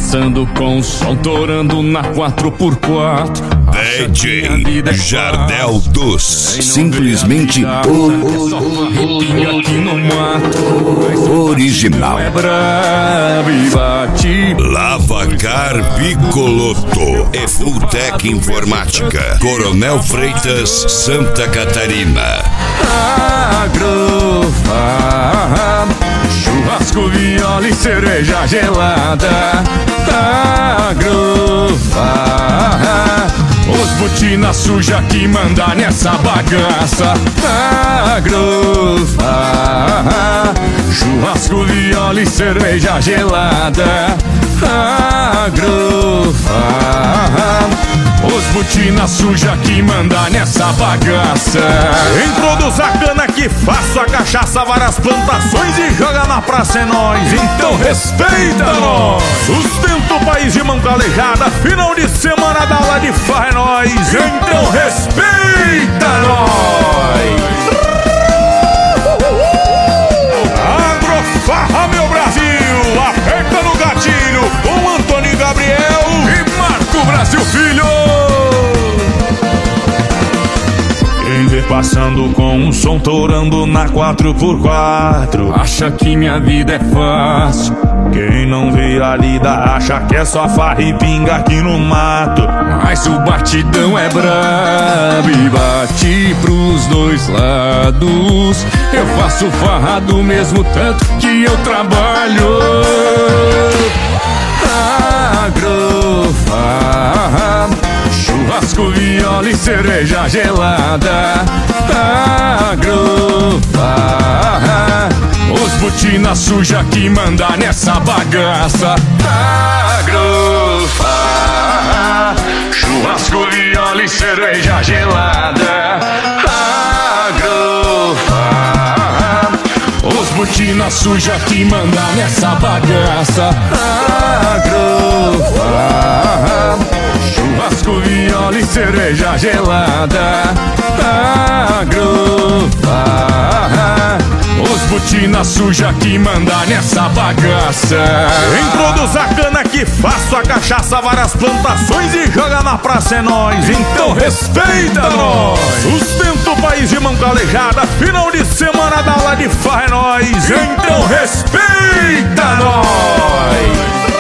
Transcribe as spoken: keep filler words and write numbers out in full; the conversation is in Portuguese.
passando com o som torando na quatro por quatro. D J Jardel dos, simplesmente o, o, o, aqui no mato. Original. É brabo e bate. Lavacar Picoloto e Fulltech Informática. Coronel Freitas, Santa Catarina. Agrofam, churrasco, viola e cerveja gelada. Agrofam, os botina suja que manda nessa bagaça. Agrofam, churrasco, viola e cerveja gelada. Agrofam, os botina suja que manda nessa bagaça. Introduz a cana que faço a cachaça, várias plantações e joga na praça é nós. Então respeita nós. Sustenta o país de mão calejada, final de semana da aula de farra é nós. Então respeita nós. Agrofarra, meu Brasil, aperta no gatilho com Antônio Gabriel e Marco Brasil Filho. Quem vê passando com um som torando na quatro por quatro acha que minha vida é fácil. Quem não vê a lida acha que é só farra e pinga aqui no mato. Mas o batidão é brabo e bate pros dois lados. Eu faço farra do mesmo tanto que eu trabalho. Agrofam, churrasco, viola e cerveja gelada. Agrofam, os botina suja que manda nessa bagaça. Agrofam, churrasco, viola e cerveja gelada. Agrofam, os botina suja que manda nessa bagaça. Agrofam, churrasco, viola e cerveja gelada. Agrofam, os botina suja que manda nessa bagaça. Introduz a cana que faço a cachaça, várias plantações e joga na praça é nós. Então respeita nós. Sustenta o país de mão calejada, final de semana da aula de farra é nós. Então respeita nós.